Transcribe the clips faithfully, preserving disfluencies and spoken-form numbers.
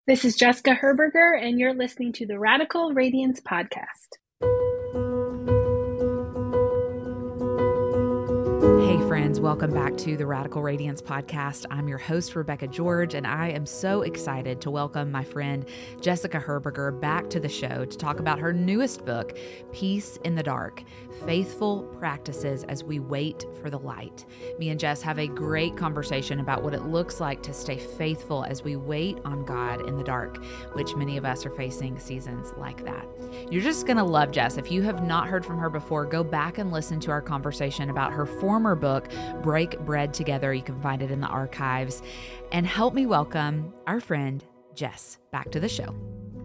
This is Jessica Herberger, and you're listening to the Radical Radiance Podcast. Hey friends, welcome back to the Radical Radiance Podcast. I'm your host, Rebecca George, and I am so excited to welcome my friend Jessica Herberger back to the show to talk about her newest book, Peace in the Dark, Faithful Practices as We Wait for the Light. Me and Jess have a great conversation about what it looks like to stay faithful as we wait on God in the dark, which many of us are facing seasons like that. You're just going to love Jess. If you have not heard from her before, go back and listen to our conversation about her former book, Break Bread Together. You can find it in the archives. And help me welcome our friend, Jess, back to the show.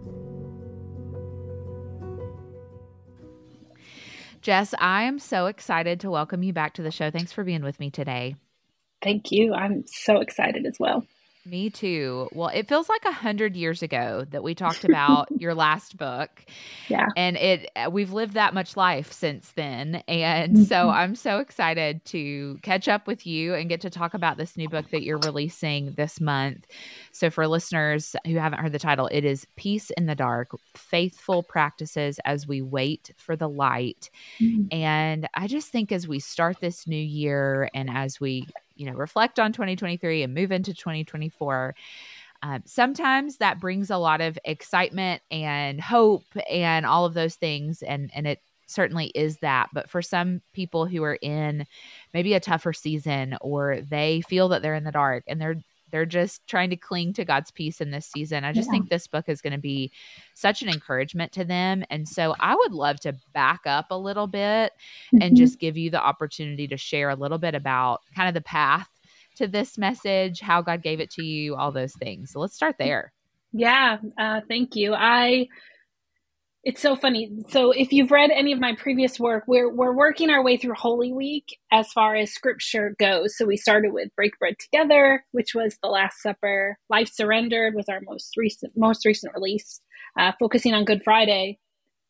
Jess, I am so excited to welcome you back to the show. Thanks for being with me today. Thank you. I'm so excited as well. Me too. Well, it feels like a hundred years ago that we talked about your last book. Yeah. And it we've lived that much life since then. And so I'm so excited to catch up with you and get to talk about this new book that you're releasing this month. So for listeners who haven't heard the title, it is Peace in the Dark, Faithful Practices as We Wait for the Light. Mm-hmm. And I just think as we start this new year and as we you know, reflect on twenty twenty-three and move into twenty twenty-four. Um, sometimes that brings a lot of excitement and hope and all of those things. And, and it certainly is that. But for some people who are in maybe a tougher season, or they feel that they're in the dark and they're They're just trying to cling to God's peace in this season. I just yeah. think this book is going to be such an encouragement to them. And so I would love to back up a little bit mm-hmm. and just give you the opportunity to share a little bit about kind of the path to this message, how God gave it to you, all those things. So let's start there. Yeah. Uh, thank you. I, It's so funny. So if you've read any of my previous work, we're we're working our way through Holy Week as far as scripture goes. So we started with Break Bread Together, which was the Last Supper. Life Surrendered was our most recent most recent release, uh, focusing on Good Friday.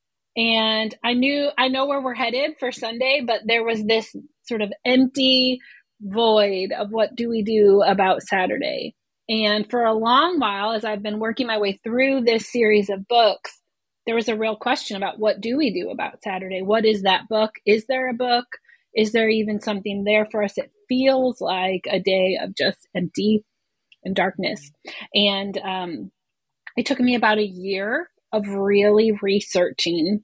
And I knew I know where we're headed for Sunday, but there was this sort of empty void of what do we do about Saturday. And for a long while, as I've been working my way through this series of books, there was a real question about what do we do about Saturday? What is that book? Is there a book? Is there even something there for us? It feels like a day of just empty and darkness. And um, it took me about a year of really researching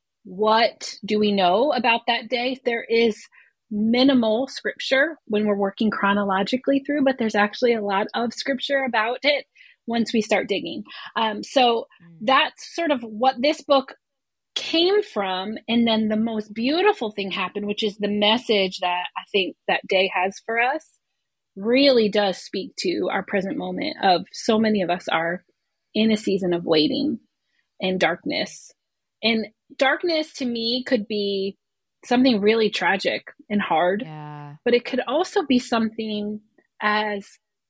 what do we know about that day. There is minimal scripture when we're working chronologically through, but there's actually a lot of scripture about it once we start digging. Um, so that's sort of what this book came from. And then the most beautiful thing happened, which is the message that I think that day has for us really does speak to our present moment of so many of us are in a season of waiting and darkness. And darkness to me could be something really tragic and hard, yeah. but it could also be something as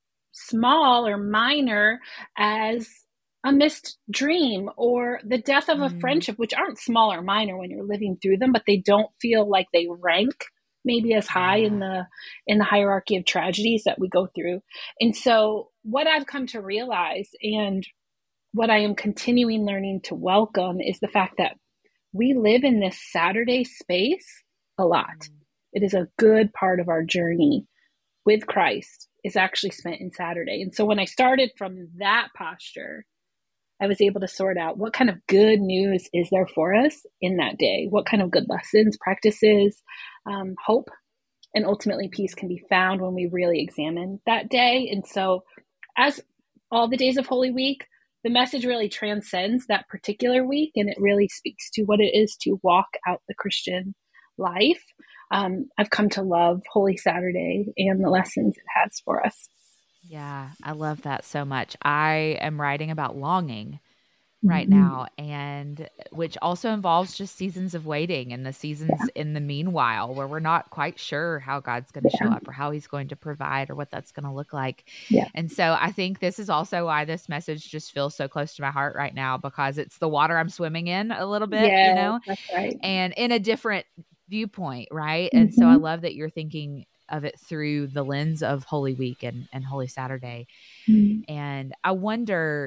small or minor as a missed dream or the death of a mm. friendship, which aren't small or minor when you're living through them, but they don't feel like they rank maybe as high yeah. in the in the hierarchy of tragedies that we go through. And so what I've come to realize and what I am continuing learning to welcome is the fact that we live in this Saturday space a lot. Mm. It is a good part of our journey with Christ is actually spent in Saturday. And so when I started from that posture, I was able to sort out what kind of good news is there for us in that day? What kind of good lessons, practices, um, hope, and ultimately peace can be found when we really examine that day. And so as all the days of Holy Week, the message really transcends that particular week, and it really speaks to what it is to walk out the Christian life. Um, I've come to love Holy Saturday and the lessons it has for us. Yeah, I love that so much. I am writing about longing right mm-hmm. now, and which also involves just seasons of waiting and the seasons yeah. in the meanwhile where we're not quite sure how God's going to yeah. show up or how he's going to provide or what that's going to look like. Yeah. And so I think this is also why this message just feels so close to my heart right now, because it's the water I'm swimming in a little bit, yeah, you know, that's right. And in a different viewpoint, right? Mm-hmm. And so I love that you're thinking of it through the lens of Holy Week and, and Holy Saturday. Mm-hmm. And I wonder,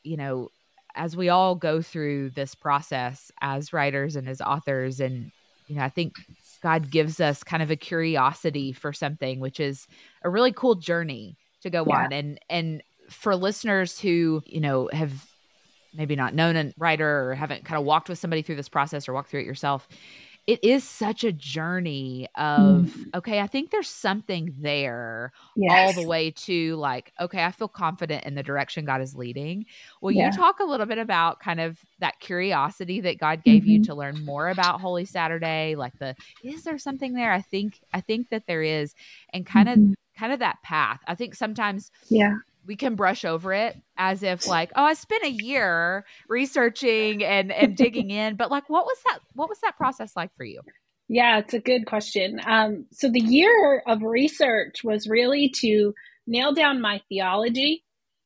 you know, as we all go through this process as writers and as authors, and, you know, I think God gives us kind of a curiosity for something, which is a really cool journey to go Yeah. on. And, and for listeners who, you know, have maybe not known a writer or haven't kind of walked with somebody through this process or walked through it yourself, it is such a journey of, Mm. okay, I think there's something there, Yes. all the way to like, okay, I feel confident in the direction God is leading. Will Yeah. you talk a little bit about kind of that curiosity that God gave mm-hmm. you to learn more about Holy Saturday? Like the, is there something there? I think, I think that there is, and kind mm-hmm. of, kind of that path. I think sometimes yeah. we can brush over it as if like, oh, I spent a year researching and, and digging in, but like, what was that, what was that process like for you? Yeah, it's a good question. Um, so the year of research was really to nail down my theology.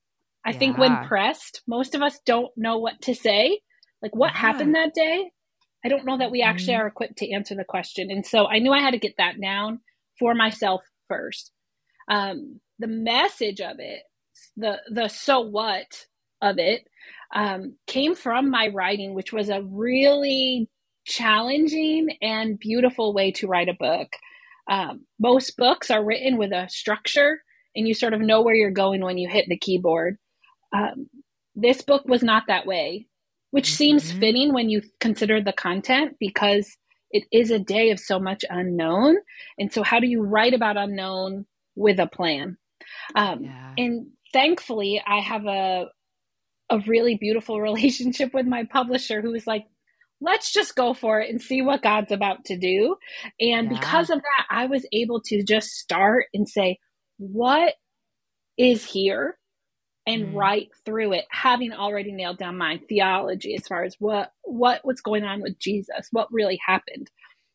I Yeah. think when pressed, most of us don't know what to say. Like what Yeah. happened that day? I don't know that we actually mm-hmm. are equipped to answer the question. And so I knew I had to get that down for myself first. Um, the message of it, the the so what of it, um, came from my writing, which was a really challenging and beautiful way to write a book. Um, most books are written with a structure, and you sort of know where you're going when you hit the keyboard. Um, this book was not that way, which mm-hmm. seems fitting when you consider the content, because it is a day of so much unknown. And so how do you write about unknown with a plan? Um, yeah. And thankfully, I have a a really beautiful relationship with my publisher, who was like, let's just go for it and see what God's about to do. And yeah. because of that, I was able to just start and say, what is here? And mm. write through it, having already nailed down my theology as far as what, what what's going on with Jesus, what really happened.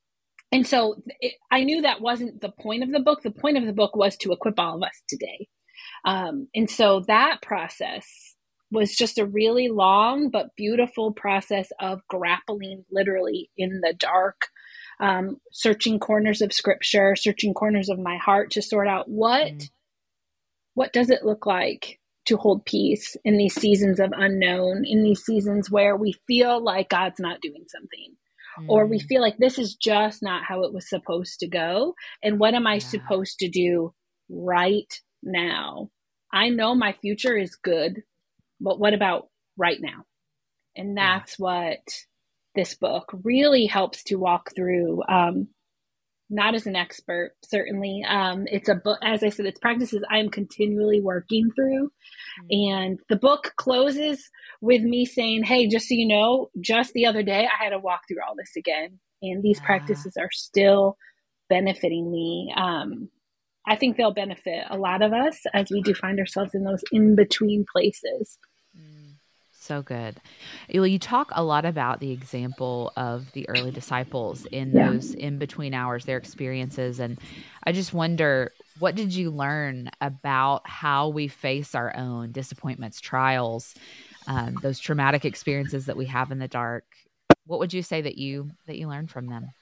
And so it, I knew that wasn't the point of the book. The point of the book was to equip all of us today. Um, and so that process was just a really long but beautiful process of grappling literally in the dark, um, searching corners of scripture, searching corners of my heart to sort out what, mm. what does it look like to hold peace in these seasons of unknown, in these seasons where we feel like God's not doing something, mm. or we feel like this is just not how it was supposed to go. And what am I yeah. supposed to do right now? I know my future is good, but what about right now? And that's yeah. what this book really helps to walk through. Um, not as an expert, certainly. Um, it's a book, as I said, it's practices I am continually working through. Mm-hmm. And the book closes with me saying, hey, just so you know, just the other day, I had to walk through all this again. And these yeah. practices are still benefiting me. Um, I think they'll benefit a lot of us as we do find ourselves in those in-between places. So good. You talk a lot about the example of the early disciples in yeah. those in-between hours, their experiences. And I just wonder, what did you learn about how we face our own disappointments, trials, um, those traumatic experiences that we have in the dark? What would you say that you that you learned from them?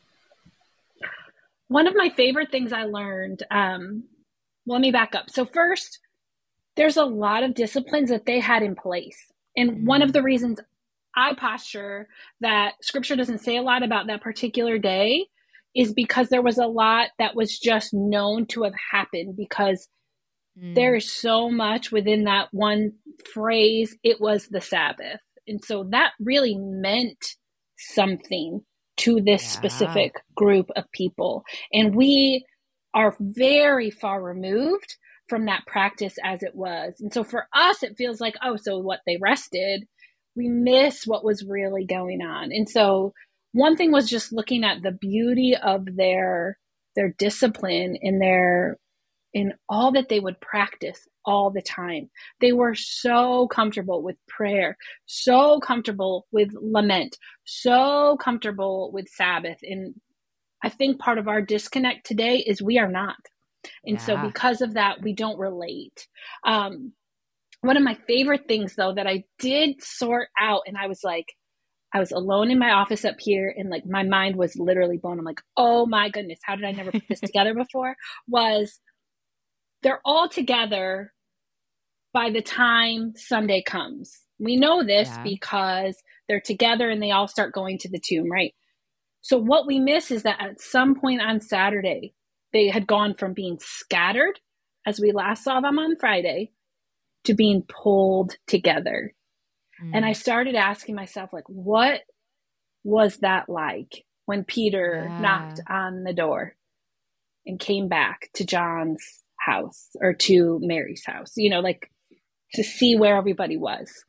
One of my favorite things I learned, um, well, let me back up. So first, there's a lot of disciplines that they had in place. And one of the reasons I posture that scripture doesn't say a lot about that particular day is because there was a lot that was just known to have happened, because mm. there is so much within that one phrase, it was the Sabbath. And so that really meant something to this yeah. specific group of people. And we are very far removed from that practice as it was. And so for us, it feels like, oh, so what, they rested? We miss what was really going on. And so one thing was just looking at the beauty of their, their discipline in their, in all that they would practice all the time. They were so comfortable with prayer, so comfortable with lament, so comfortable with Sabbath. And I think part of our disconnect today is we are not. And yeah. so because of that, we don't relate. Um, one of my favorite things, though, that I did sort out, and I was like, I was alone in my office up here, and like my mind was literally blown. I'm like, oh my goodness, how did I never put this together before? Was they're all together, by the time Sunday comes. We know this Yeah. because they're together and they all start going to the tomb, right? So what we miss is that at some point on Saturday, they had gone from being scattered, as we last saw them on Friday, to being pulled together. Mm. And I started asking myself, like, what was that like when Peter yeah. knocked on the door and came back to John's house or to Mary's house, you know, like to see where everybody was.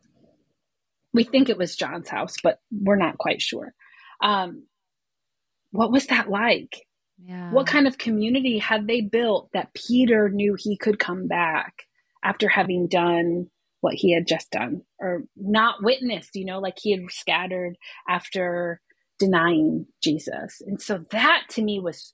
We think it was John's house, but we're not quite sure. Um, what was that like? Yeah. What kind of community had they built that Peter knew he could come back after having done what he had just done or not witnessed, you know, like he had scattered after denying Jesus. And so that to me was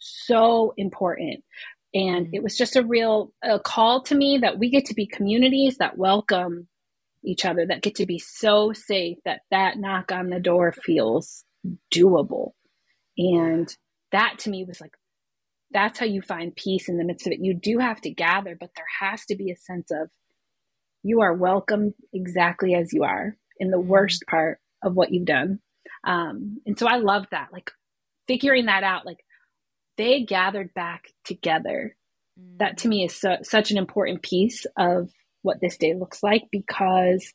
so important. And it was just a real a call to me that we get to be communities that welcome each other, that get to be so safe that that knock on the door feels doable. And that to me was like, that's how you find peace in the midst of it. You do have to gather, but there has to be a sense of you are welcome exactly as you are in the worst part of what you've done. Um, and so I love that, like figuring that out, like they gathered back together. Mm. That to me is so, such an important piece of what this day looks like, because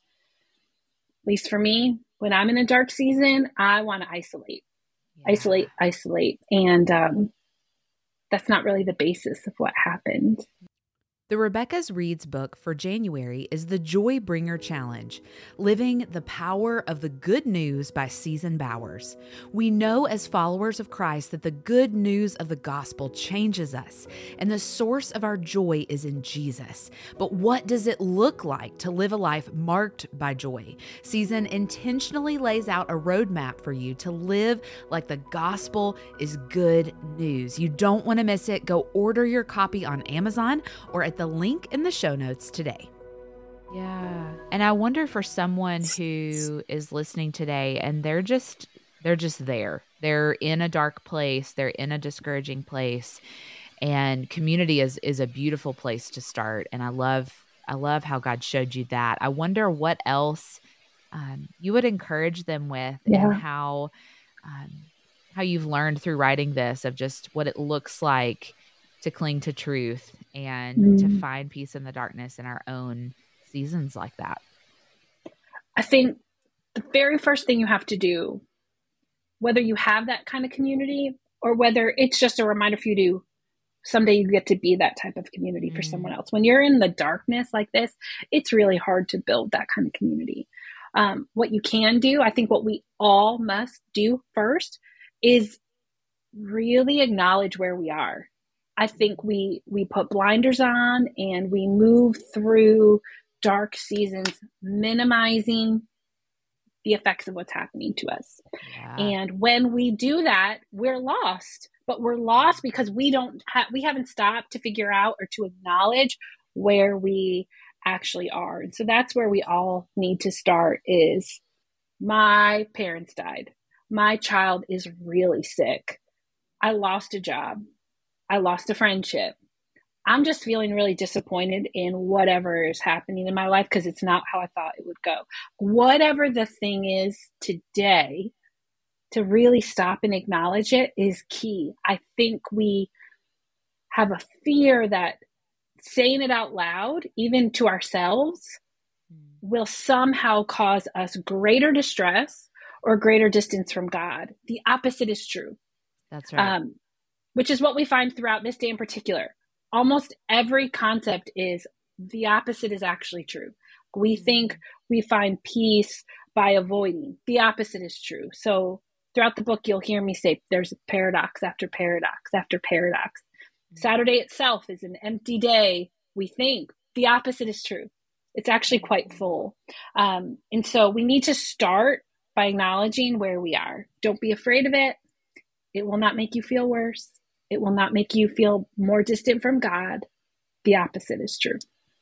at least for me, when I'm in a dark season, I want to isolate, yeah. isolate, isolate. And um, that's not really the basis of what happened. The Rebecca's Reads book for January is The Joy Bringer Challenge, Living the Power of the Good News by Susan Bowers. We know as followers of Christ that the good news of the gospel changes us, and the source of our joy is in Jesus. But what does it look like to live a life marked by joy? Susan intentionally lays out a roadmap for you to live like the gospel is good news. You don't want to miss it. Go order your copy on Amazon or at the link in the show notes today. Yeah. And I wonder for someone who is listening today and they're just, they're just there. They're in a dark place. They're in a discouraging place, and community is, is a beautiful place to start. And I love, I love how God showed you that. I wonder what else um, you would encourage them with, yeah. and how, um, how you've learned through writing this of just what it looks like to cling to truth and mm. to find peace in the darkness in our own seasons like that. I think the very first thing you have to do, whether you have that kind of community or whether it's just a reminder for you to someday you get to be that type of community mm. for someone else. When you're in the darkness like this, it's really hard to build that kind of community. Um, what you can do, I think what we all must do first is really acknowledge where we are. I think we we put blinders on and we move through dark seasons, minimizing the effects of what's happening to us. Yeah. And when we do that, we're lost. But we're lost because we don't ha- we haven't stopped to figure out or to acknowledge where we actually are. And so that's where we all need to start is my parents died. My child is really sick. I lost a job. I lost a friendship. I'm just feeling really disappointed in whatever is happening in my life because it's not how I thought it would go. Whatever the thing is today, to really stop and acknowledge it is key. I think we have a fear that saying it out loud, even to ourselves, will somehow cause us greater distress or greater distance from God. The opposite is true. That's right. Um, which is what we find throughout this day in particular. Almost every concept is the opposite is actually true. We think we find peace by avoiding. The opposite is true. So throughout the book, you'll hear me say there's paradox after paradox after paradox. Mm-hmm. Saturday itself is an empty day. We think the opposite is true. It's actually quite full. Um, and so we need to start by acknowledging where we are. Don't be afraid of it. It will not make you feel worse. It will not make you feel more distant from God. The opposite is true.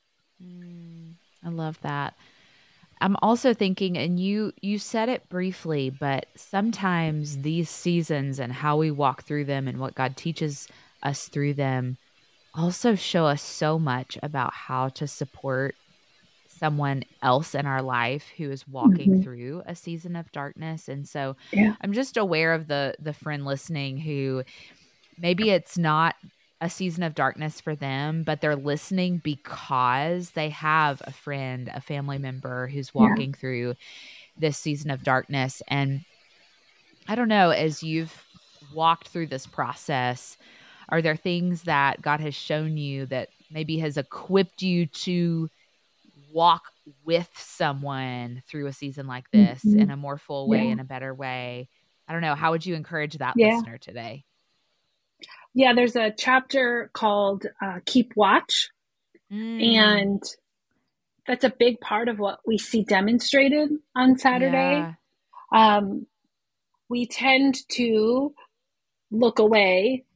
Mm, I love that. I'm also thinking, and you you said it briefly, but sometimes these seasons and how we walk through them and what God teaches us through them also show us so much about how to support someone else in our life who is walking Mm-hmm. through a season of darkness. And so Yeah. I'm just aware of the the friend listening who maybe it's not a season of darkness for them, but they're listening because they have a friend, a family member who's walking Yeah. through this season of darkness. And I don't know, as you've walked through this process, are there things that God has shown you that maybe has equipped you to walk with someone through a season like this Mm-hmm. in a more full way, Yeah. in a better way? I don't know. How would you encourage that Yeah. listener today? Yeah, there's a chapter called uh, Keep Watch. Mm. And that's a big part of what we see demonstrated on Saturday. Yeah. Um, we tend to look away,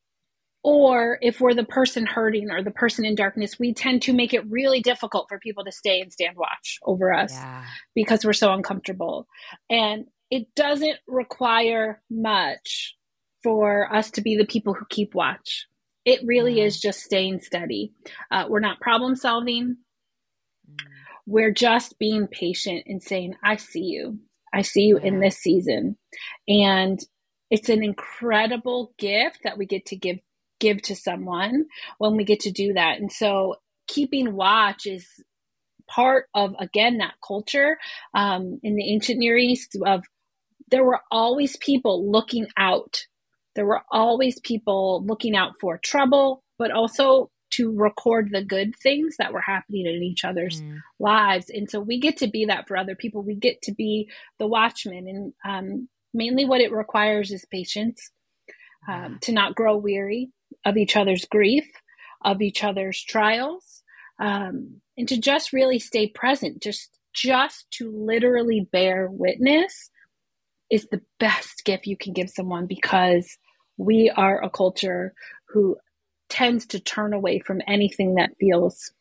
or if we're the person hurting or the person in darkness, we tend to make it really difficult for people to stay and stand watch over us Yeah. because we're so uncomfortable. And it doesn't require much for us to be the people who keep watch. It really Yeah. is just staying steady. Uh, we're not problem solving. Mm. We're just being patient and saying, I see you. I see you Yeah. in this season. And it's an incredible gift that we get to give give to someone when we get to do that. And so keeping watch is part of, again, that culture um, in the ancient Near East of there were always people looking out. There were always people looking out for trouble, but also to record the good things that were happening in each other's Mm. lives. And so we get to be that for other people. We get to be the watchman. And um, mainly what it requires is patience, um, Yeah. to not grow weary of each other's grief, of each other's trials, um, and to just really stay present, just, just to literally bear witness is the best gift you can give someone, because we are a culture who tends to turn away from anything that feels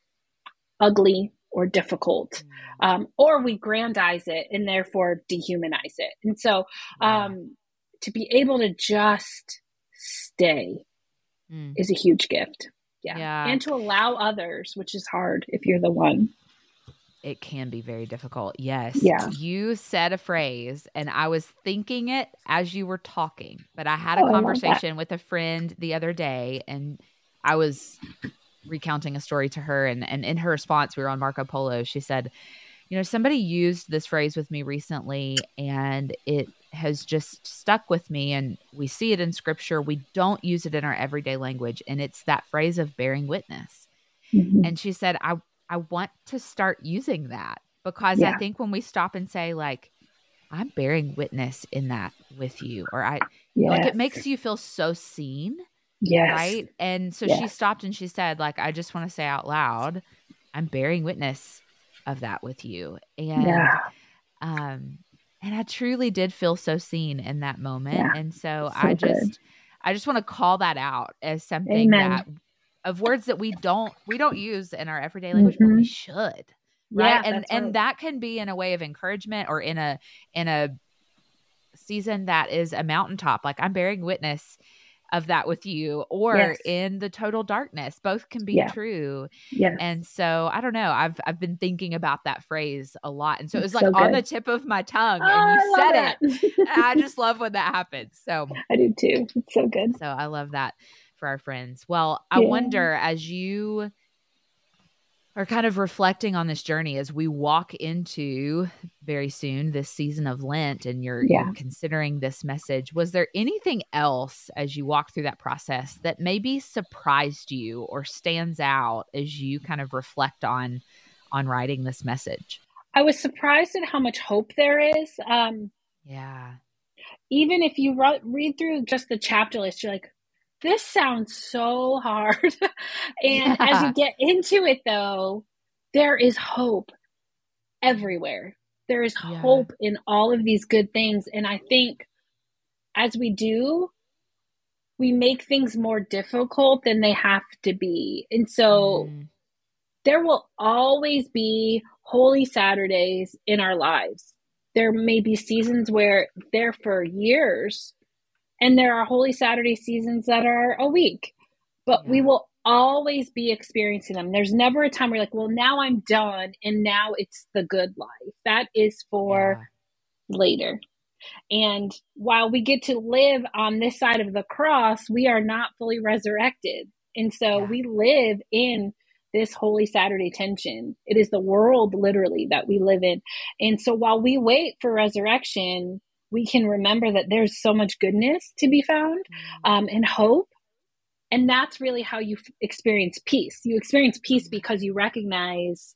ugly or difficult, Mm. um, or we grandize it and therefore dehumanize it. And so Yeah. um, to be able to just stay Mm. is a huge gift. Yeah. Yeah. And to allow others, which is hard if you're the one. It can be very difficult. Yes. Yeah. You said a phrase and I was thinking it as you were talking, but I had a Oh, I love that. conversation with a friend the other day and I was recounting a story to her, and, and in her response, we were on Marco Polo. She said, you know, somebody used this phrase with me recently and it has just stuck with me, and we see it in scripture. We don't use it in our everyday language. And it's that phrase of bearing witness. Mm-hmm. And she said, I, I want to start using that, because Yeah. I think when we stop and say like, I'm bearing witness in that with you, or I Yes. like, it makes you feel so seen. Yes. Right. And so Yes. she stopped and she said, like, I just want to say out loud, I'm bearing witness of that with you. And, Yeah. um, and I truly did feel so seen in that moment. Yeah. And so, So I just, good. I just want to call that out as something Amen. that of words that we don't, we don't use in our everyday language, but we Mhm. should. Yeah, Right. And, that's and right. that can be in a way of encouragement, or in a, in a season that is a mountaintop. Like, I'm bearing witness of that with you, or Yes. in the total darkness. Both can be Yeah. true. Yes. And so I don't know, I've I've been thinking about that phrase a lot. And so it was It's like so on good. the tip of my tongue, Oh, and you I love said that. it. And I just love when that happens. So I do too. It's so good. so I love that for our friends. Well, I Yeah. wonder, as you are kind of reflecting on this journey as we walk into very soon this season of Lent, and you're Yeah. you're considering this message, was there anything else as you walk through that process that maybe surprised you or stands out as you kind of reflect on on writing this message? I was surprised at how much hope there is. Um, Yeah. even if you re- read through just the chapter list, you're like, this sounds so hard. And as Yeah. you get into it, though, there is hope everywhere. There is Yeah. hope in all of these good things. And I think as we do, we make things more difficult than they have to be. And so Mm. there will always be Holy Saturdays in our lives. There may be seasons where they're for years, and there are Holy Saturday seasons that are a week. But we Yeah. will always be experiencing them. There's never a time where you're like, well, now I'm done and now it's the good life. That is for yeah. later. And while we get to live on this side of the cross, we are not fully resurrected. And so yeah. we live in this Holy Saturday tension. It is the world literally that we live in. And so while we wait for resurrection, we can remember that there's so much goodness to be found um, and hope. And that's really how you f- experience peace. You experience peace because you recognize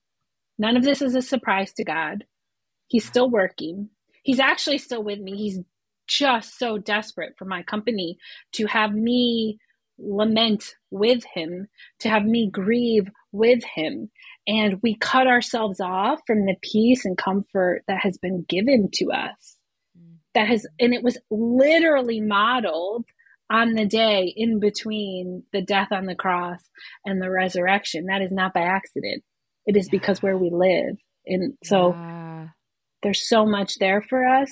none of this is a surprise to God. He's still working. He's actually still with me. He's just so desperate for my company to have me lament with him, to have me grieve with him. And we cut ourselves off from the peace and comfort that has been given to us. That has, and it was literally modeled on the day in between the death on the cross and the resurrection. That is not by accident. It is yeah. because where we live. And so yeah. there's so much there for us.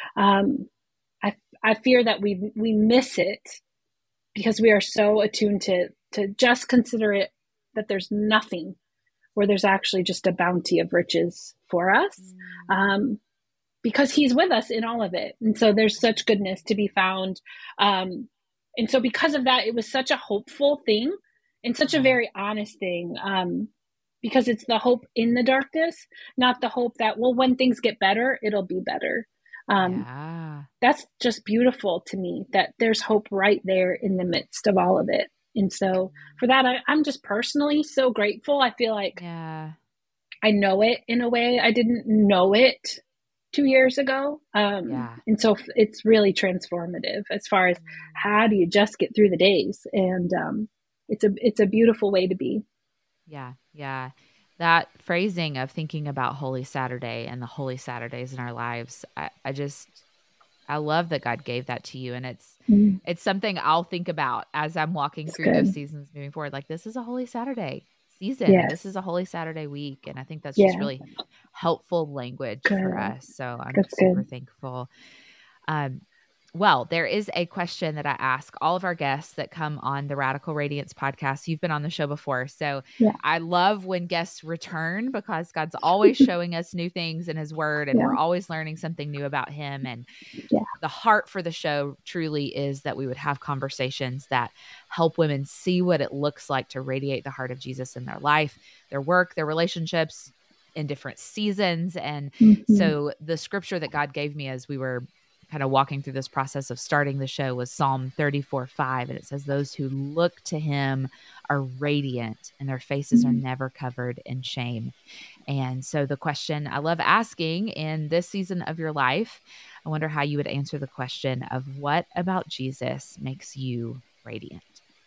Um, I I fear that we we miss it because we are so attuned to to just consider it that there's nothing, where there's actually just a bounty of riches for us. Mm. Um, because he's with us in all of it. And so there's such goodness to be found. Um, and so because of that, it was such a hopeful thing and such a very honest thing, um, because it's the hope in the darkness, not the hope that, well, when things get better, it'll be better. Um, yeah. That's just beautiful to me, that there's hope right there in the midst of all of it. And so for that, I, I'm just personally so grateful. I feel like yeah. I know it in a way I didn't know it two years ago. Um, yeah. And so it's really transformative as far as how do you just get through the days. And um, it's a, it's a beautiful way to be. Yeah. Yeah. That phrasing of thinking about Holy Saturday and the Holy Saturdays in our lives, I, I just, I love that God gave that to you. And it's, mm. it's something I'll think about as I'm walking That's through good. Those seasons moving forward. Like, this is a Holy Saturday season. Yes. This is a Holy Saturday week. And I think that's yeah. just really helpful language good. For us. So I'm that's super good. Thankful. Um, well, there is a question that I ask all of our guests that come on the Radical Radiance podcast. You've been on the show before. So yeah. I love when guests return, because God's always showing us new things in his word, and yeah. we're always learning something new about him. And yeah. the heart for the show truly is that we would have conversations that help women see what it looks like to radiate the heart of Jesus in their life, their work, their relationships in different seasons. And mm-hmm. so the scripture that God gave me as we were kind of walking through this process of starting the show was Psalm thirty-four five. And it says, those who look to him are radiant and their faces mm-hmm. are never covered in shame. And so the question I love asking in this season of your life, I wonder how you would answer the question of, what about Jesus makes you radiant?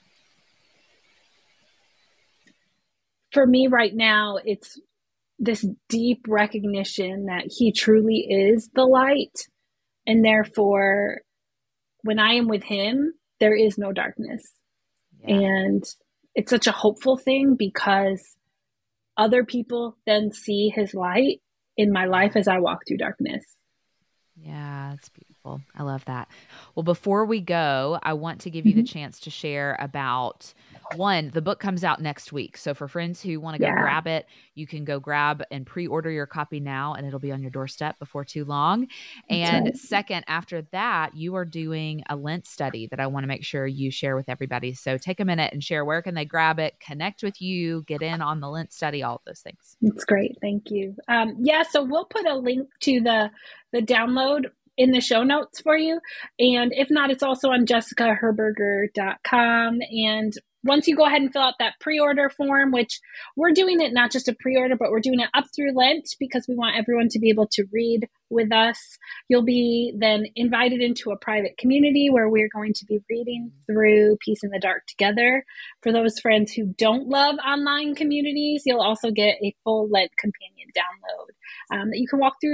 For me right now, it's this deep recognition that he truly is the light. And therefore, when I am with him, there is no darkness. Yeah. And it's such a hopeful thing, because other people then see his light in my life as I walk through darkness. Yeah, that's beautiful. I love that. Well, before we go, I want to give you the chance to share about, one, the book comes out next week. So for friends who want to go yeah. grab it, you can go grab and pre-order your copy now, and it'll be on your doorstep before too long. That's and right. second, after that, you are doing a Lent study that I want to make sure you share with everybody. So take a minute and share, where can they grab it, connect with you, get in on the Lent study, all of those things. That's great. Thank you. Um, yeah, so we'll put a link to the the download in the show notes for you. And if not, it's also on jessica herberger dot com. And once you go ahead and fill out that pre-order form, which we're doing it not just a pre-order, but we're doing it up through Lent, because we want everyone to be able to read with us. You'll be then invited into a private community where we're going to be reading through Peace in the Dark together. For those friends who don't love online communities, you'll also get a full Lent companion download um, that you can walk through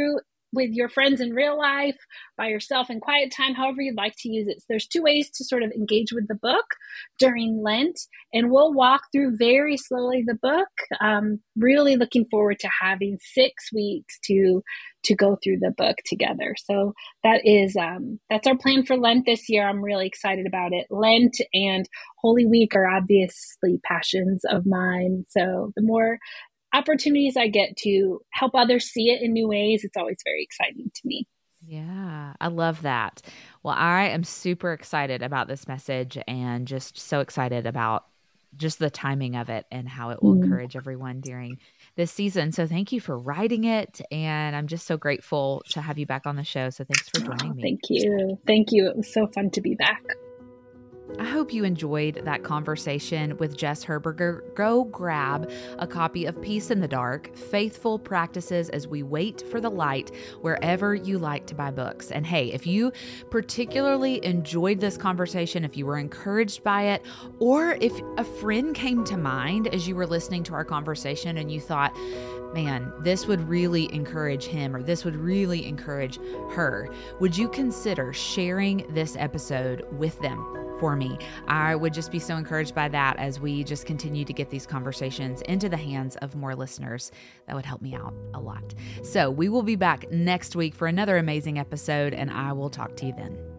with your friends in real life, by yourself in quiet time, however you'd like to use it. So there's two ways to sort of engage with the book during Lent, and we'll walk through very slowly the book. Um, really looking forward to having six weeks to to go through the book together. So that is um, that's our plan for Lent this year. I'm really excited about it. Lent and Holy Week are obviously passions of mine. So the more opportunities I get to help others see it in new ways, it's always very exciting to me. Yeah, I love that. Well, I am super excited about this message and just so excited about just the timing of it and how it will Mm. encourage everyone during this season. So thank you for writing it. And I'm just so grateful to have you back on the show. So thanks for joining Oh, me. thank you. Thank you. It was so fun to be back. I hope you enjoyed that conversation with Jess Herberger. Go grab a copy of Peace in the Dark, Faithful Practices as We Wait for the Light, wherever you like to buy books. And hey, if you particularly enjoyed this conversation, if you were encouraged by it, or if a friend came to mind as you were listening to our conversation and you thought, man, this would really encourage him or this would really encourage her, would you consider sharing this episode with them? For me, I would just be so encouraged by that as we just continue to get these conversations into the hands of more listeners. That would help me out a lot. So we will be back next week for another amazing episode, and I will talk to you then.